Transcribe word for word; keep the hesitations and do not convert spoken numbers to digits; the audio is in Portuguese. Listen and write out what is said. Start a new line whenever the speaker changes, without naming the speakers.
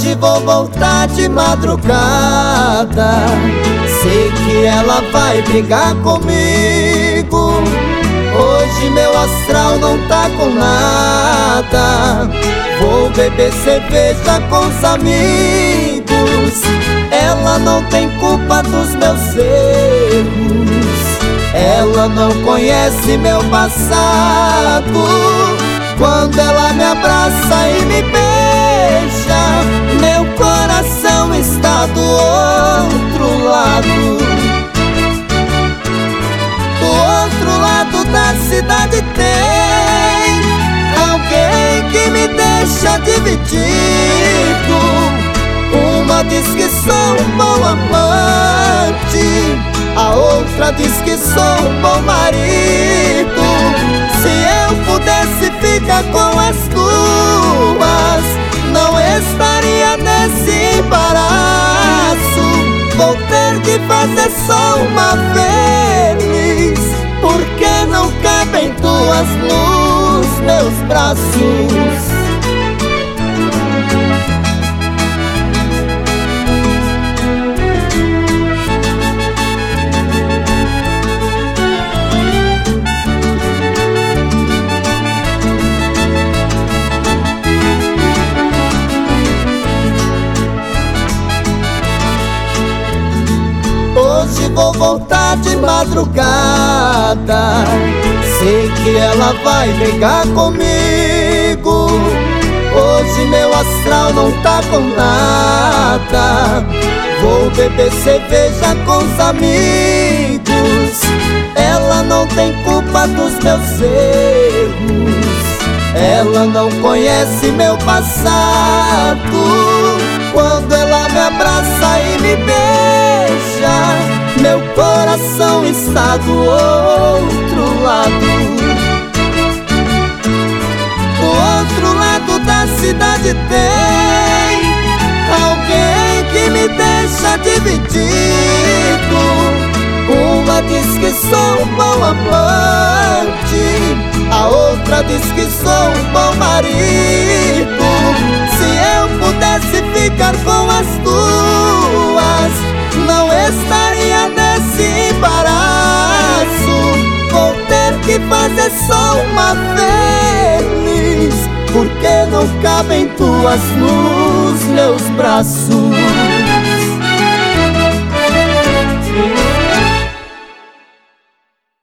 Hoje vou voltar de madrugada, sei que ela vai brigar comigo. Hoje meu astral não tá com nada, vou beber cerveja com os amigos. Ela não tem culpa dos meus erros, ela não conhece meu passado. Quando ela me abraça e me beija, meu coração está do outro lado. Do outro lado da cidade tem alguém que me deixa dividido. Uma diz que sou um bom amante, a outra diz que sou um bom marido. Se eu pudesse ficar com as duas, não estaria nesse embaraço. Vou ter que fazer só uma feliz, porque não cabem duas nos meus braços. Hoje vou voltar de madrugada, sei que ela vai brigar comigo. Hoje meu astral não tá com nada, vou beber cerveja com os amigos. Ela não tem culpa dos meus erros, ela não conhece meu passado. Quando ela me abraça e me beija, meu coração está do outro lado. Do outro lado da cidade tem alguém que me deixa dividido. Uma diz que sou um bom amante, a outra diz que sou um bom marido. Se eu pudesse ficar com as duas, não estaria nesse embaraço. Vou ter que fazer só uma feliz, porque não cabem duas nos meus braços.